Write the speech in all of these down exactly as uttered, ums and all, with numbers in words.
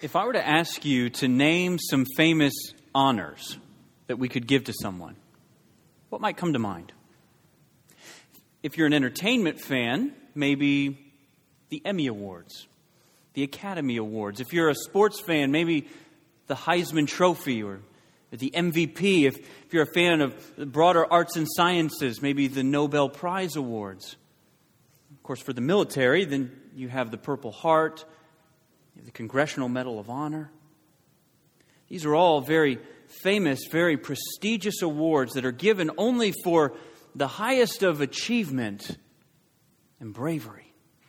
If I were to ask you to name some famous honors that we could give to someone, what might come to mind? If you're an entertainment fan, maybe the Emmy Awards, the Academy Awards. If you're a sports fan, maybe the Heisman Trophy or the M V P. If, if you're a fan of the broader arts and sciences, maybe the Nobel Prize Awards. Of course, for the military, then you have the Purple Heart, the Congressional Medal of Honor. These are all very famous, very prestigious awards that are given only for the highest of achievement and bravery.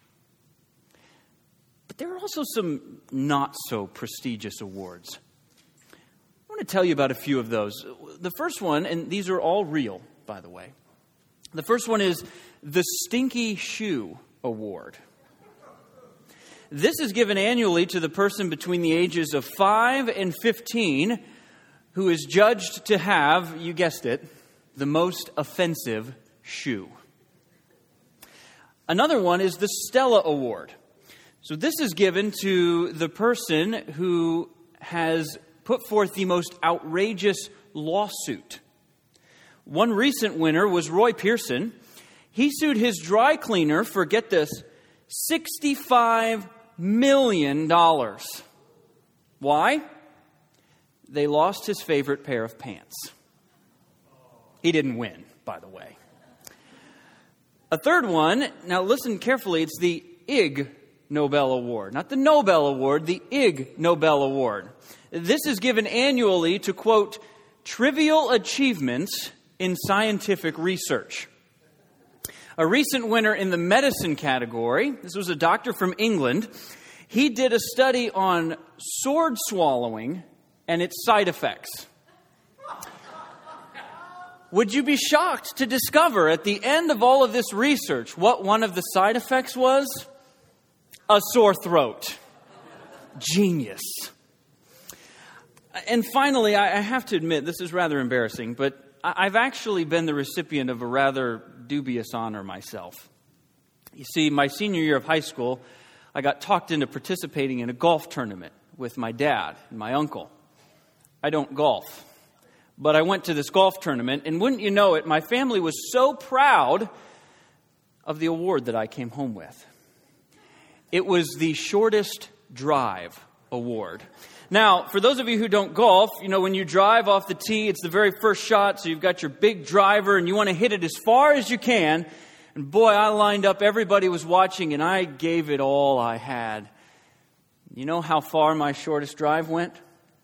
But there are also some not so prestigious awards. I want to tell you about a few of those. The first one, and these are all real, by the way. The first one is the Stinky Shoe Award. This is given annually to the person between the ages of five and fifteen who is judged to have, you guessed it, the most offensive shoe. Another one is the Stella Award. So this is given to the person who has put forth the most outrageous lawsuit. One recent winner was Roy Pearson. He sued his dry cleaner for, get this, sixty-five million dollars. Why? They lost his favorite pair of pants. He didn't win, by the way. A third one, now listen carefully, it's the Ig Nobel Award. Not the Nobel Award, the Ig Nobel Award. This is given annually to, quote, trivial achievements in scientific research. A recent winner in the medicine category, this was a doctor from England. He did a study on sword swallowing and its side effects. Would you be shocked to discover at the end of all of this research what one of the side effects was? A sore throat. Genius. And finally, I have to admit, this is rather embarrassing, but I've actually been the recipient of a rather dubious honor myself. You see, my senior year of high school, I got talked into participating in a golf tournament with my dad and my uncle. I don't golf, but I went to this golf tournament, and wouldn't you know it, my family was so proud of the award that I came home with. It was the Shortest Drive Award. Now, for those of you who don't golf, you know, when you drive off the tee, it's the very first shot, so you've got your big driver, and you want to hit it as far as you can. And boy, I lined up, everybody was watching, and I gave it all I had. You know how far my shortest drive went?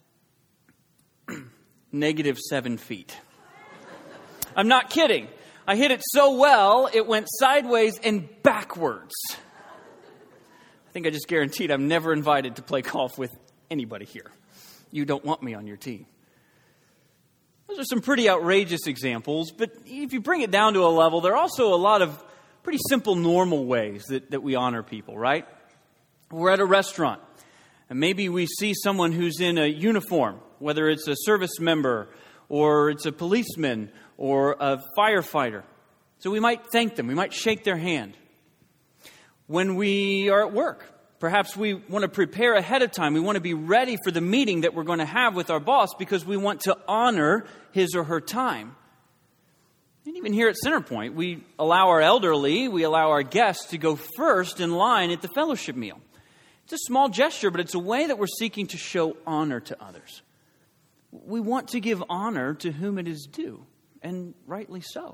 Negative seven feet. I'm not kidding. I hit it so well, it went sideways and backwards. I think I just guaranteed I'm never invited to play golf with anybody here. You don't want me on your team. Those are some pretty outrageous examples, but if you bring it down to a level, there are also a lot of pretty simple, normal ways that, that we honor people, right? We're at a restaurant, and maybe we see someone who's in a uniform, whether it's a service member, or it's a policeman, or a firefighter. So we might thank them, we might shake their hand. When we are at work, perhaps we want to prepare ahead of time. We want to be ready for the meeting that we're going to have with our boss because we want to honor his or her time. And even here at Centerpoint, we allow our elderly, we allow our guests to go first in line at the fellowship meal. It's a small gesture, but it's a way that we're seeking to show honor to others. We want to give honor to whom it is due, and rightly so.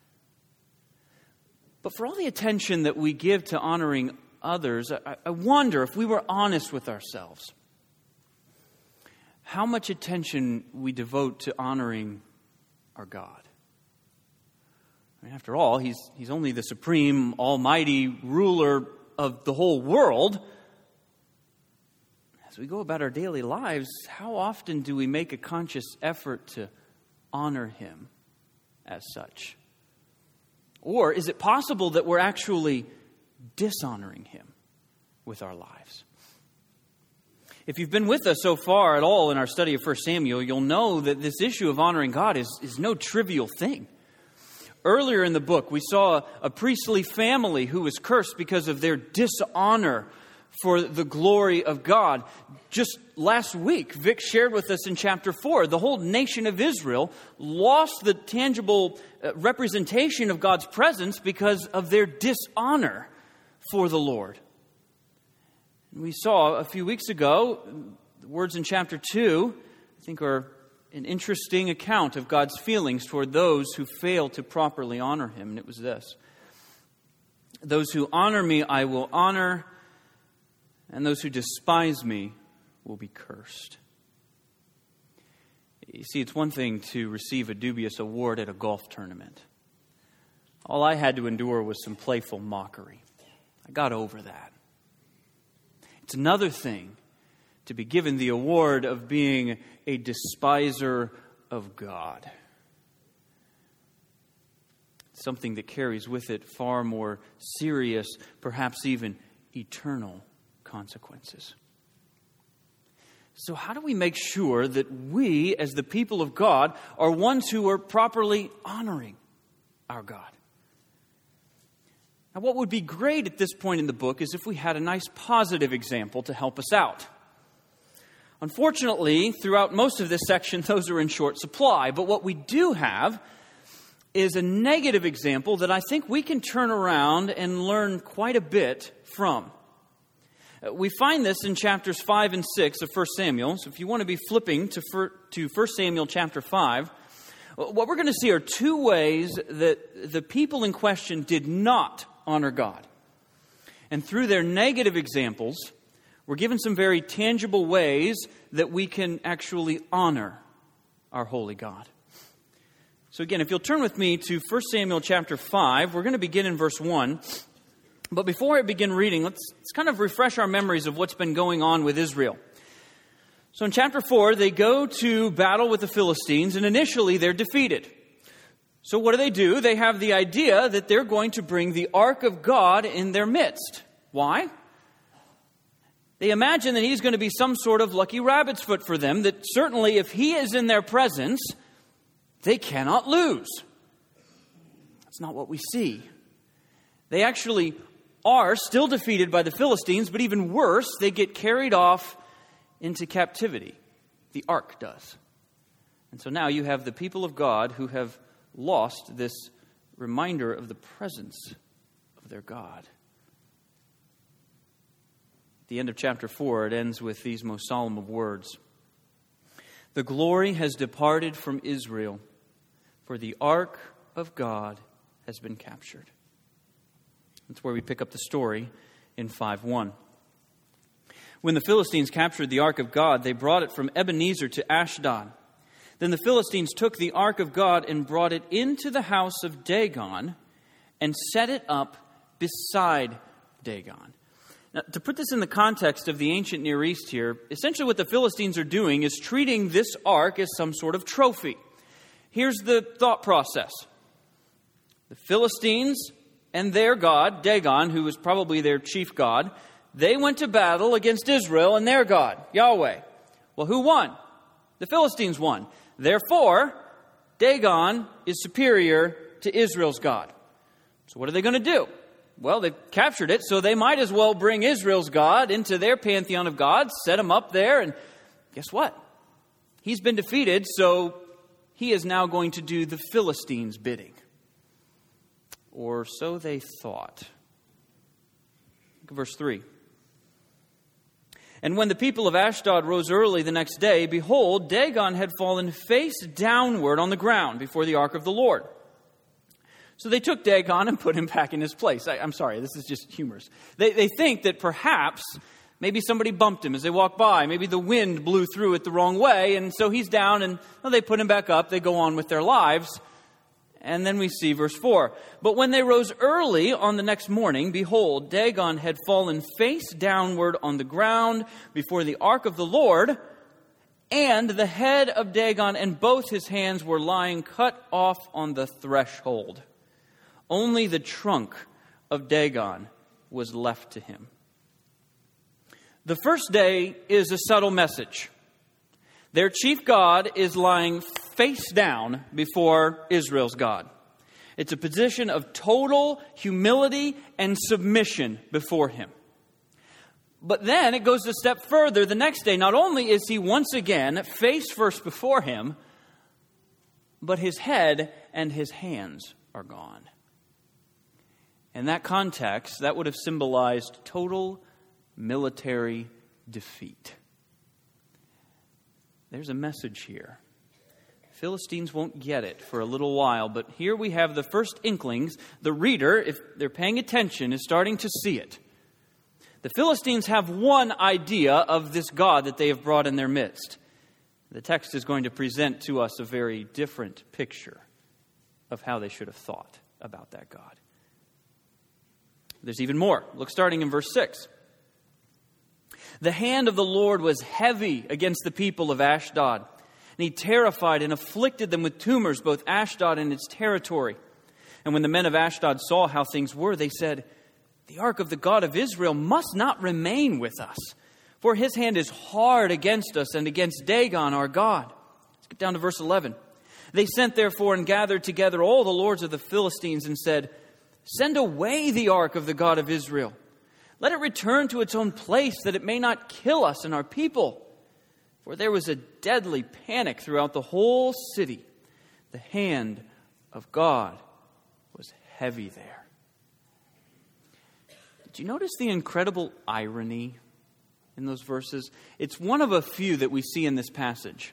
But for all the attention that we give to honoring others, I, I wonder if we were honest with ourselves, how much attention we devote to honoring our God. I mean, after all, he's, he's only the supreme, almighty ruler of the whole world. As we go about our daily lives, how often do we make a conscious effort to honor him as such? Or is it possible that we're actually dishonoring him with our lives? If you've been with us so far at all in our study of First Samuel, you'll know that this issue of honoring God is, is no trivial thing. Earlier in the book, we saw a priestly family who was cursed because of their dishonor for the glory of God. Just last week, Vic shared with us in chapter four, the whole nation of Israel lost the tangible representation of God's presence because of their dishonor for the Lord. We saw a few weeks ago, the words in chapter two, I think are an interesting account of God's feelings toward those who fail to properly honor Him. And it was this: those who honor me, I will honor, and those who despise me will be cursed. You see, it's one thing to receive a dubious award at a golf tournament. All I had to endure was some playful mockery. I got over that. It's another thing to be given the award of being a despiser of God. Something that carries with it far more serious, perhaps even eternal consequences. So how do we make sure that we, as the people of God, are ones who are properly honoring our God? Now, what would be great at this point in the book is if we had a nice positive example to help us out. Unfortunately, throughout most of this section, those are in short supply. But what we do have is a negative example that I think we can turn around and learn quite a bit from. We find this in chapters five and six of First Samuel. So if you want to be flipping to First Samuel chapter five, what we're going to see are two ways that the people in question did not honor God. And through their negative examples, we're given some very tangible ways that we can actually honor our holy God. So again, if you'll turn with me to First Samuel chapter five, we're going to begin in verse one. But before I begin reading, let's, let's kind of refresh our memories of what's been going on with Israel. So in chapter four, they go to battle with the Philistines, and initially they're defeated. So what do they do? They have the idea that they're going to bring the ark of God in their midst. Why? They imagine that he's going to be some sort of lucky rabbit's foot for them, that certainly if he is in their presence, they cannot lose. That's not what we see. They actually are still defeated by the Philistines, but even worse, they get carried off into captivity. The ark does. And so now you have the people of God who have lost this reminder of the presence of their God. At the end of chapter four, it ends with these most solemn of words. The glory has departed from Israel, for the ark of God has been captured. That's where we pick up the story in five one. When the Philistines captured the ark of God, they brought it from Ebenezer to Ashdod. Then the Philistines took the ark of God and brought it into the house of Dagon and set it up beside Dagon. Now, to put this in the context of the ancient Near East here, essentially what the Philistines are doing is treating this ark as some sort of trophy. Here's the thought process. The Philistines and their god, Dagon, who was probably their chief god, they went to battle against Israel and their God, Yahweh. Well, who won? The Philistines won. Therefore, Dagon is superior to Israel's God. So what are they going to do? Well, they've captured it, so they might as well bring Israel's God into their pantheon of gods, set him up there, and guess what? He's been defeated, so he is now going to do the Philistines' bidding. Or so they thought. Look at verse three. And when the people of Ashdod rose early the next day, behold, Dagon had fallen face downward on the ground before the ark of the Lord. So they took Dagon and put him back in his place. I, I'm sorry, this is just humorous. They, they think that perhaps maybe somebody bumped him as they walked by. Maybe the wind blew through it the wrong way, and so he's down, and well, they put him back up. They go on with their lives. And then we see verse four. But when they rose early on the next morning, behold, Dagon had fallen face downward on the ground before the ark of the Lord, and the head of Dagon and both his hands were lying cut off on the threshold. Only the trunk of Dagon was left to him. The first day is a subtle message. Their chief god is lying face down before Israel's God. It's a position of total humility and submission before him. But then it goes a step further. The next day, not only is he once again face first before him, but his head and his hands are gone. In that context, that would have symbolized total military defeat. There's a message here. Philistines won't get it for a little while, but here we have the first inklings. The reader, if they're paying attention, is starting to see it. The Philistines have one idea of this God that they have brought in their midst. The text is going to present to us a very different picture of how they should have thought about that God. There's even more. Look, starting in verse six. The hand of the Lord was heavy against the people of Ashdod, and he terrified and afflicted them with tumors, both Ashdod and its territory. And when the men of Ashdod saw how things were, they said, the ark of the God of Israel must not remain with us, for his hand is hard against us and against Dagon our God. Let's get down to verse eleven. They sent therefore and gathered together all the lords of the Philistines and said, send away the ark of the God of Israel. Let it return to its own place, that it may not kill us and our people. For there was a deadly panic throughout the whole city. The hand of God was heavy there. Did you notice the incredible irony in those verses? It's one of a few that we see in this passage.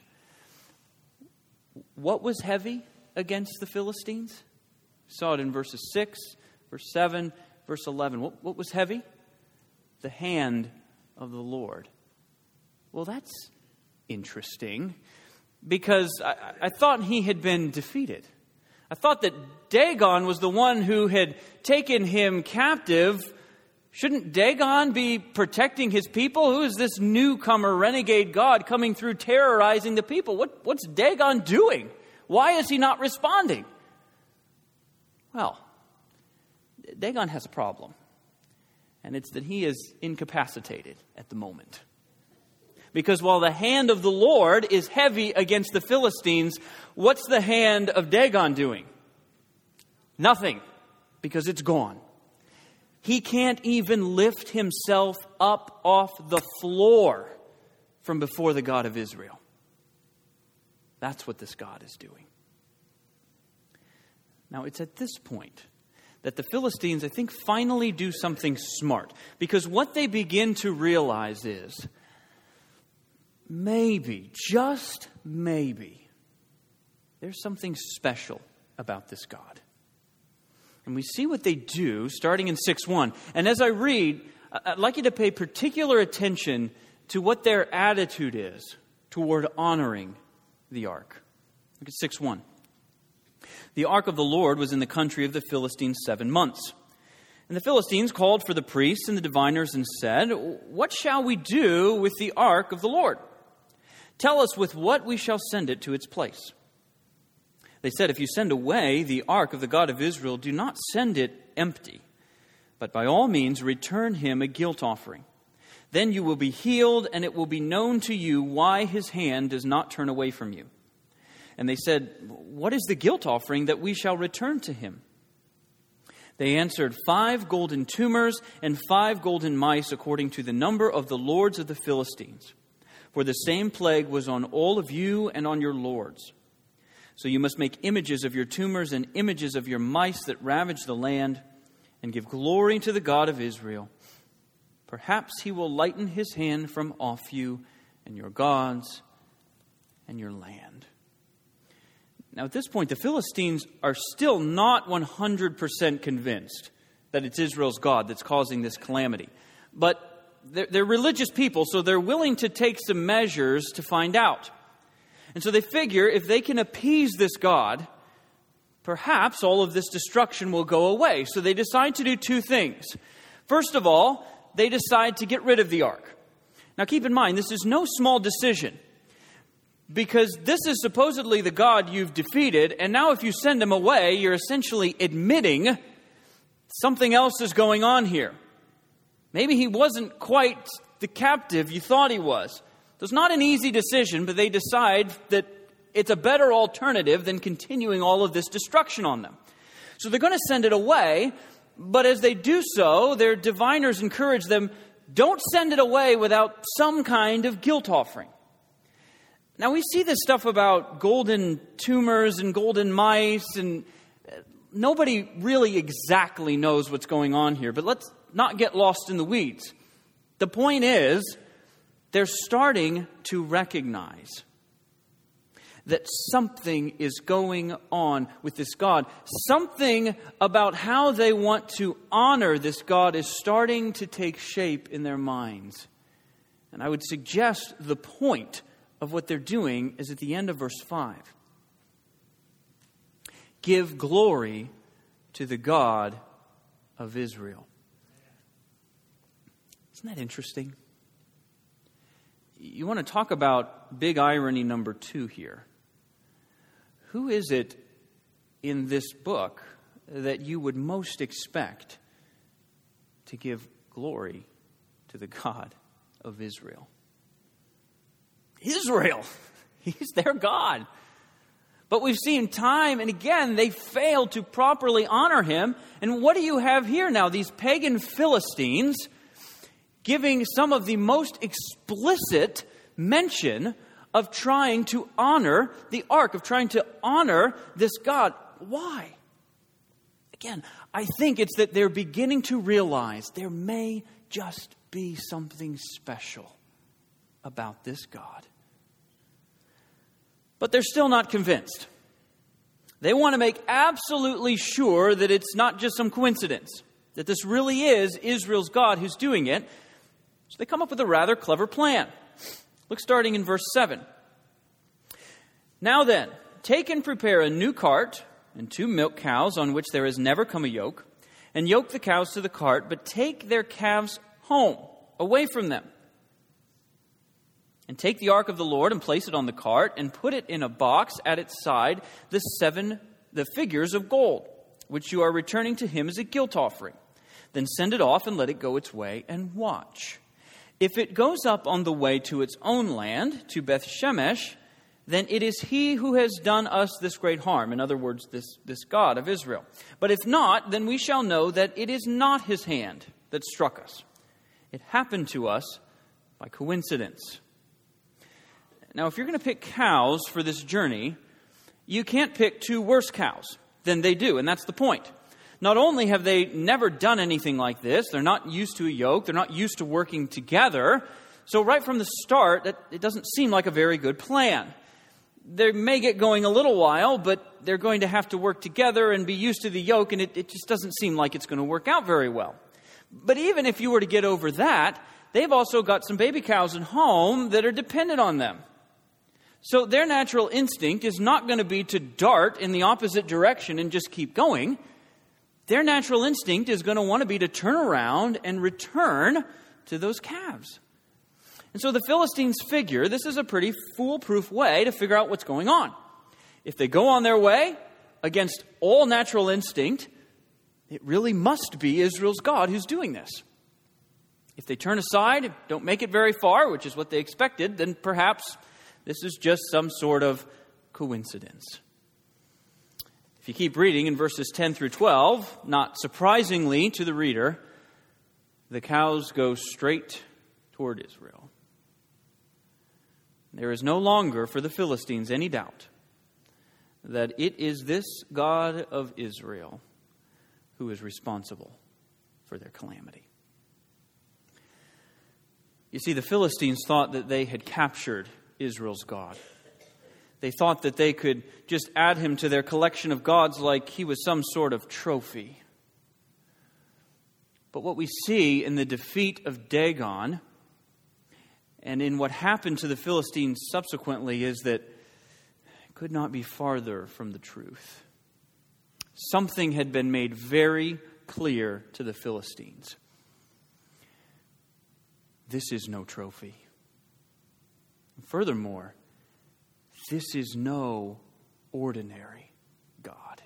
What was heavy against the Philistines? We saw it in verses six, verse seven, verse eleven. What, what was heavy? The hand of the Lord. Well, that's interesting, because I, I thought he had been defeated. I thought that Dagon was the one who had taken him captive. Shouldn't Dagon be protecting his people? Who is this newcomer renegade God coming through terrorizing the people? What, what's Dagon doing? Why is he not responding? Well, Dagon has a problem. And it's that he is incapacitated at the moment. Because while the hand of the Lord is heavy against the Philistines, what's the hand of Dagon doing? Nothing, because it's gone. He can't even lift himself up off the floor from before the God of Israel. That's what this God is doing. Now, it's at this point that the Philistines, I think, finally do something smart. Because what they begin to realize is, maybe, just maybe, there's something special about this God. And we see what they do starting in six one. And as I read, I'd like you to pay particular attention to what their attitude is toward honoring the ark. Look at six one. The ark of the Lord was in the country of the Philistines seven months. And the Philistines called for the priests and the diviners and said, what shall we do with the ark of the Lord? Tell us with what we shall send it to its place. They said, if you send away the ark of the God of Israel, do not send it empty, but by all means return him a guilt offering. Then you will be healed, and it will be known to you why his hand does not turn away from you. And they said, what is the guilt offering that we shall return to him? They answered, five golden tumors and five golden mice, according to the number of the lords of the Philistines. For the same plague was on all of you and on your lords. So you must make images of your tumors and images of your mice that ravage the land, and give glory to the God of Israel. Perhaps he will lighten his hand from off you and your gods and your land. Now, at this point, the Philistines are still not one hundred percent convinced that it's Israel's God that's causing this calamity. But they're, they're religious people, so they're willing to take some measures to find out. And so they figure if they can appease this God, perhaps all of this destruction will go away. So they decide to do two things. First of all, they decide to get rid of the ark. Now keep in mind, this is no small decision, because this is supposedly the God you've defeated, and now if you send him away, you're essentially admitting something else is going on here. Maybe he wasn't quite the captive you thought he was. So it's not an easy decision, but they decide that it's a better alternative than continuing all of this destruction on them. So they're going to send it away, but as they do so, their diviners encourage them, don't send it away without some kind of guilt offering. Now, we see this stuff about golden tumors and golden mice, and nobody really exactly knows what's going on here, but let's not get lost in the weeds. The point is, they're starting to recognize that something is going on with this God. Something about how they want to honor this God is starting to take shape in their minds. And I would suggest the point of what they're doing is at the end of verse five. Give glory to the God of Israel. Isn't that interesting? You want to talk about big irony number two here. Who is it in this book that you would most expect to give glory to the God of Israel? Israel. He's their God. But we've seen time and again they fail to properly honor him. And what do you have here now? These pagan Philistines giving some of the most explicit mention of trying to honor the ark, of trying to honor this God. Why? Again, I think it's that they're beginning to realize there may just be something special about this God. But they're still not convinced. They want to make absolutely sure that it's not just some coincidence, that this really is Israel's God who's doing it. So they come up with a rather clever plan. Look starting in verse seven. Now then, take and prepare a new cart and two milk cows on which there has never come a yoke, and yoke the cows to the cart, but take their calves home, away from them. And take the ark of the Lord and place it on the cart and put it in a box at its side, the seven the figures of gold, which you are returning to him as a guilt offering. Then send it off and let it go its way and watch. If it goes up on the way to its own land, to Beth Shemesh, then it is he who has done us this great harm. In other words, this, this God of Israel. But if not, then we shall know that it is not his hand that struck us. It happened to us by coincidence. Now, if you're going to pick cows for this journey, you can't pick two worse cows than they do, and that's the point. Not only have they never done anything like this, they're not used to a yoke, they're not used to working together, so right from the start, it doesn't seem like a very good plan. They may get going a little while, but they're going to have to work together and be used to the yoke, and it, it just doesn't seem like it's going to work out very well. But even if you were to get over that, they've also got some baby cows at home that are dependent on them. So their natural instinct is not going to be to dart in the opposite direction and just keep going. Their natural instinct is going to want to be to turn around and return to those calves. And so the Philistines figure this is a pretty foolproof way to figure out what's going on. If they go on their way against all natural instinct, it really must be Israel's God who's doing this. If they turn aside, don't make it very far, which is what they expected, then perhaps this is just some sort of coincidence. If you keep reading in verses ten through twelve, not surprisingly to the reader, the cows go straight toward Israel. There is no longer for the Philistines any doubt that it is this God of Israel who is responsible for their calamity. You see, the Philistines thought that they had captured Israel's God. They thought that they could just add him to their collection of gods like he was some sort of trophy. But what we see in the defeat of Dagon and in what happened to the Philistines subsequently is that it could not be farther from the truth. Something had been made very clear to the Philistines. This is no trophy. Furthermore, this is no ordinary God.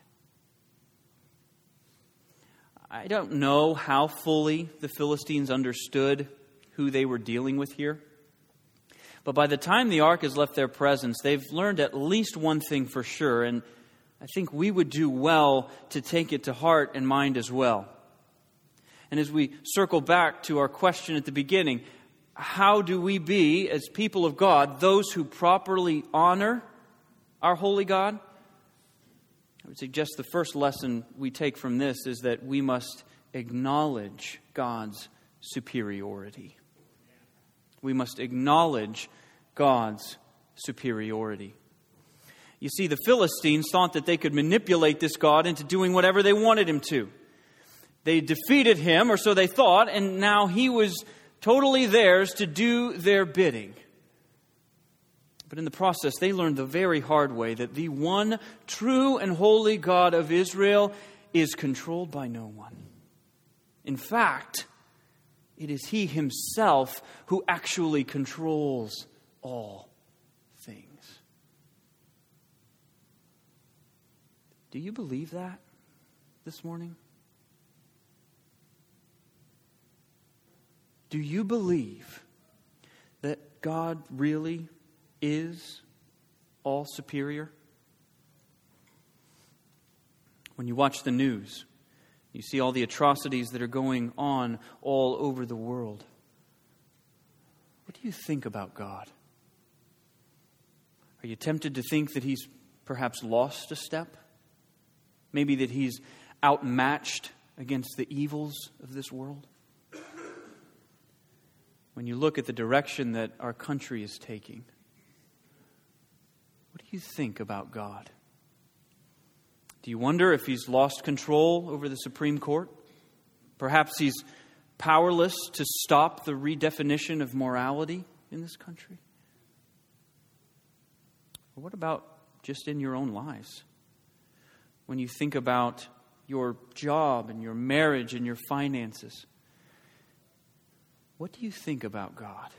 I don't know how fully the Philistines understood who they were dealing with here. But by the time the ark has left their presence, they've learned at least one thing for sure, and I think we would do well to take it to heart and mind as well. And as we circle back to our question at the beginning, how do we be, as people of God, those who properly honor our holy God? I would suggest the first lesson we take from this is that we must acknowledge God's superiority. We must acknowledge God's superiority. You see, the Philistines thought that they could manipulate this God into doing whatever they wanted him to. They defeated him, or so they thought, and now he was totally theirs to do their bidding. But in the process, they learned the very hard way that the one true and holy God of Israel is controlled by no one. In fact, it is He Himself who actually controls all things. Do you believe that this morning? Do you believe that God really is all superior? When you watch the news, you see all the atrocities that are going on all over the world. What do you think about God? Are you tempted to think that He's perhaps lost a step? Maybe that He's outmatched against the evils of this world? When you look at the direction that our country is taking, what do you think about God? Do you wonder if He's lost control over the Supreme Court? Perhaps He's powerless to stop the redefinition of morality in this country? Or what about just in your own lives? When you think about your job and your marriage and your finances, what do you think about God?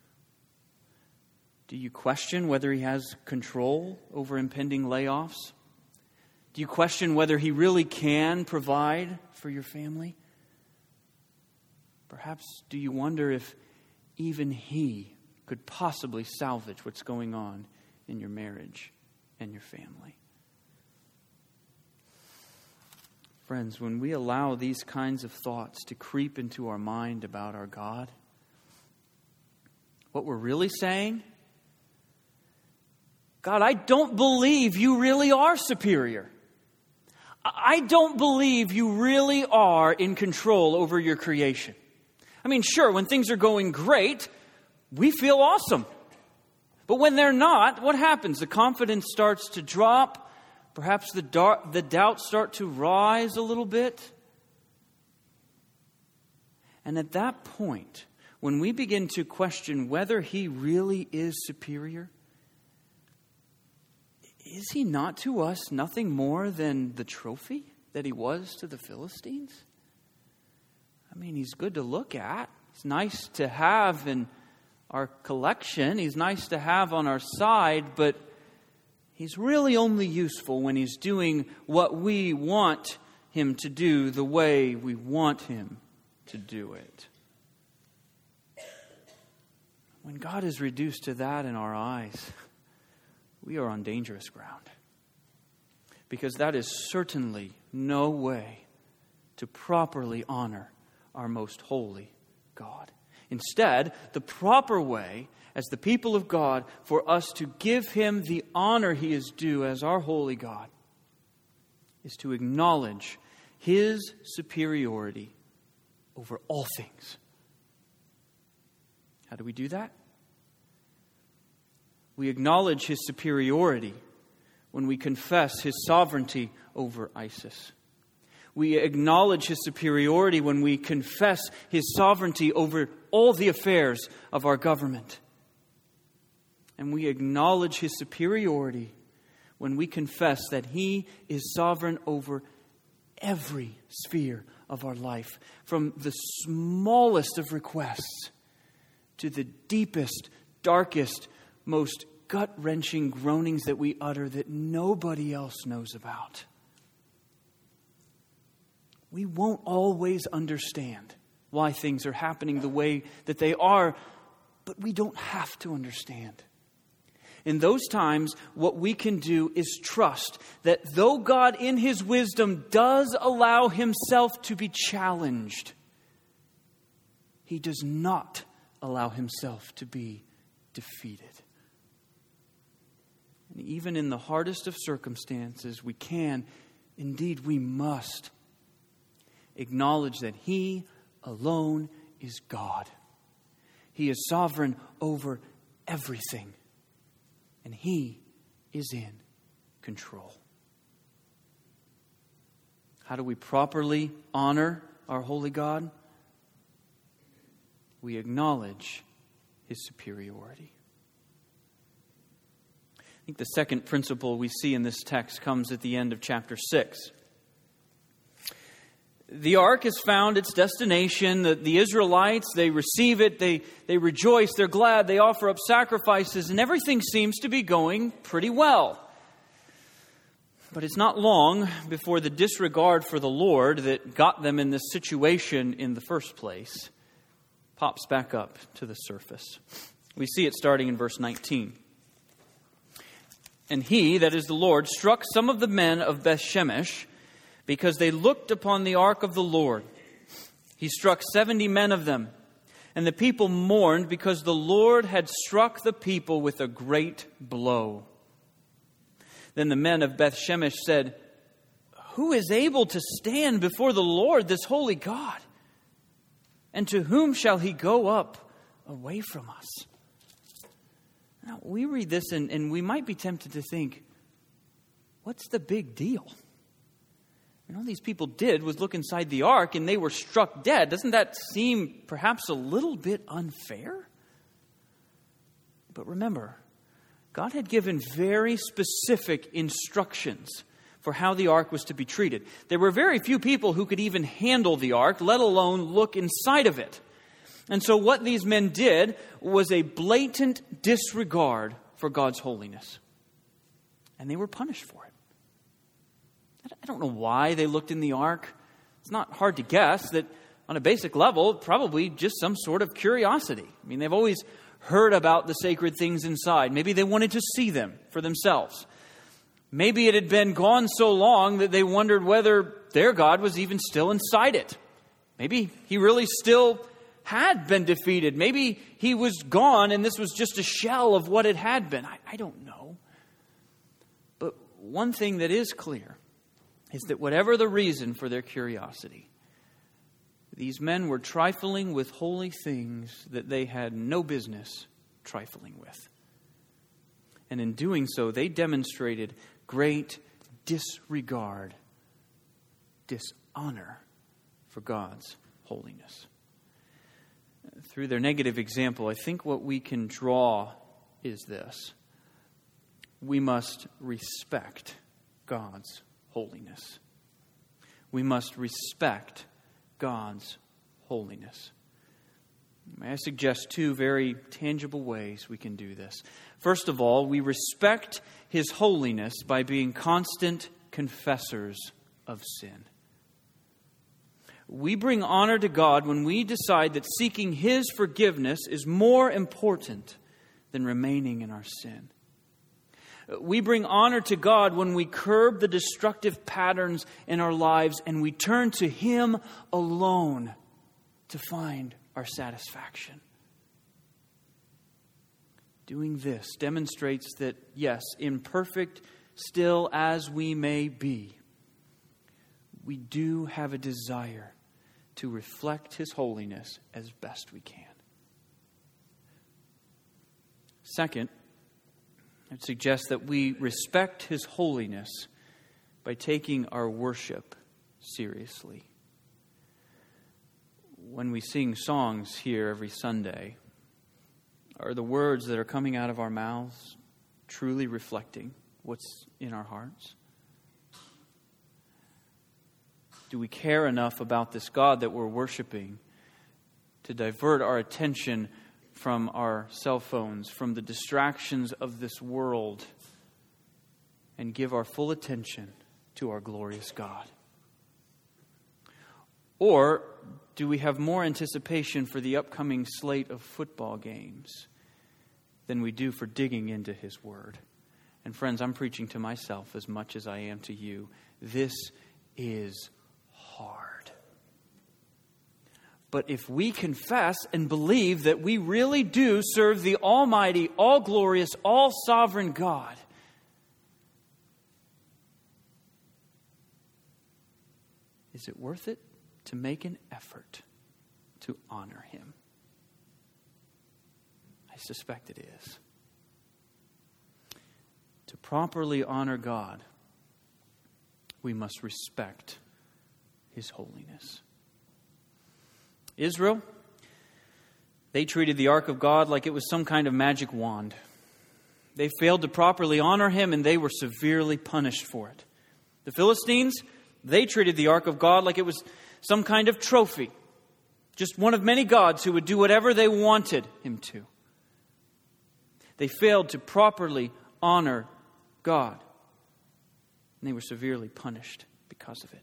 Do you question whether He has control over impending layoffs? Do you question whether He really can provide for your family? Perhaps do you wonder if even He could possibly salvage what's going on in your marriage and your family? Friends, when we allow these kinds of thoughts to creep into our mind about our God, what we're really saying, God, I don't believe You really are superior. I don't believe You really are in control over Your creation. I mean, sure, when things are going great, we feel awesome. But when they're not, what happens? The confidence starts to drop. Perhaps the, dar- the doubts start to rise a little bit. And at that point, when we begin to question whether He really is superior, is He not to us nothing more than the trophy that He was to the Philistines? I mean, He's good to look at. He's nice to have in our collection. He's nice to have on our side, but He's really only useful when He's doing what we want Him to do the way we want Him to do it. When God is reduced to that in our eyes, we are on dangerous ground. Because that is certainly no way to properly honor our most holy God. Instead, the proper way as the people of God for us to give Him the honor He is due as our holy God is to acknowledge His superiority over all things. How do we do that? We acknowledge His superiority when we confess His sovereignty over ISIS. We acknowledge His superiority when we confess His sovereignty over all the affairs of our government. And we acknowledge His superiority when we confess that He is sovereign over every sphere of our life, from the smallest of requests to the deepest, darkest, most gut-wrenching groanings that we utter that nobody else knows about. We won't always understand why things are happening the way that they are, but we don't have to understand. In those times, what we can do is trust that though God in His wisdom does allow Himself to be challenged, He does not allow himself to be defeated. And even in the hardest of circumstances, we can, indeed we must, acknowledge that He alone is God. He is sovereign over everything. And He is in control. How do we properly honor our holy God? We acknowledge His superiority. I think the second principle we see in this text comes at the end of chapter six. The ark has found its destination. The, the Israelites, they receive it, they, they rejoice, they're glad, they offer up sacrifices, and everything seems to be going pretty well. But it's not long before the disregard for the Lord that got them in this situation in the first place pops back up to the surface. We see it starting in verse nineteen. And he, that is the Lord, struck some of the men of Beth-Shemesh because they looked upon the ark of the Lord. He struck seventy men of them. And the people mourned because the Lord had struck the people with a great blow. Then the men of Beth-Shemesh said, who is able to stand before the Lord, this holy God? And to whom shall he go up away from us? Now, we read this and, and we might be tempted to think, what's the big deal? And all these people did was look inside the ark and they were struck dead. Doesn't that seem perhaps a little bit unfair? But remember, God had given very specific instructions for how the ark was to be treated. There were very few people who could even handle the ark, let alone look inside of it. And so what these men did was a blatant disregard for God's holiness. And they were punished for it. I don't know why they looked in the ark. It's not hard to guess that on a basic level, probably just some sort of curiosity. I mean, they've always heard about the sacred things inside. Maybe they wanted to see them for themselves. Maybe it had been gone so long that they wondered whether their God was even still inside it. Maybe he really still had been defeated. Maybe he was gone and this was just a shell of what it had been. I, I don't know. But one thing that is clear is that whatever the reason for their curiosity, these men were trifling with holy things that they had no business trifling with. And in doing so, they demonstrated great disregard, dishonor for God's holiness. Through their negative example, I think what we can draw is this. We must respect God's holiness. We must respect God's holiness. May I suggest two very tangible ways we can do this. First of all, we respect His holiness by being constant confessors of sin. We bring honor to God when we decide that seeking His forgiveness is more important than remaining in our sin. We bring honor to God when we curb the destructive patterns in our lives and we turn to Him alone to find our satisfaction. Doing this demonstrates that, yes, imperfect still as we may be, we do have a desire to reflect His holiness as best we can. Second, I'd suggest that we respect His holiness by taking our worship seriously. When we sing songs here every Sunday, are the words that are coming out of our mouths truly reflecting what's in our hearts? Do we care enough about this God that we're worshiping to divert our attention from our cell phones, from the distractions of this world, and give our full attention to our glorious God? Or do we have more anticipation for the upcoming slate of football games than we do for digging into His Word? And friends, I'm preaching to myself as much as I am to you. This is hard. But if we confess and believe that we really do serve the almighty, all-glorious, all-sovereign God, is it worth it to make an effort to honor Him? I suspect it is. To properly honor God, we must respect His holiness. Israel, they treated the ark of God like it was some kind of magic wand. They failed to properly honor Him, and they were severely punished for it. The Philistines, they treated the ark of God like it was some kind of trophy, just one of many gods who would do whatever they wanted Him to. They failed to properly honor God, and they were severely punished because of it.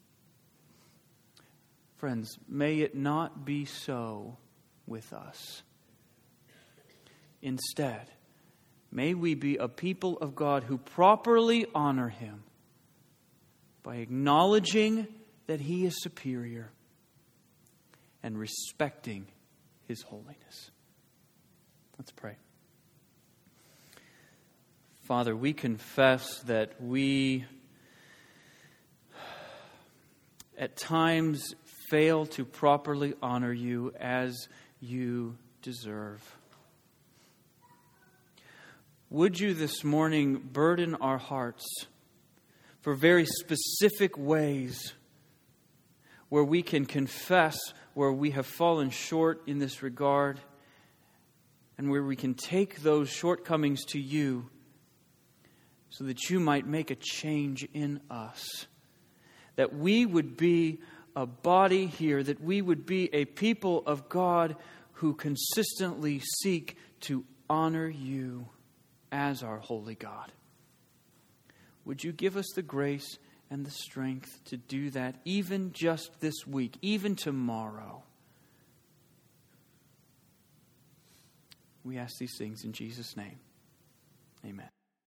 Friends, may it not be so with us. Instead, may we be a people of God who properly honor Him by acknowledging that He is superior and respecting His holiness. Let's pray. Father, we confess that we at times fail to properly honor You as You deserve. Would You this morning burden our hearts for very specific ways where we can confess where we have fallen short in this regard, and where we can take those shortcomings to You so that You might make a change in us, that we would be a body here, that we would be a people of God who consistently seek to honor You as our holy God. Would You give us the grace and the strength to do that, even just this week, even tomorrow? We ask these things in Jesus' name. Amen.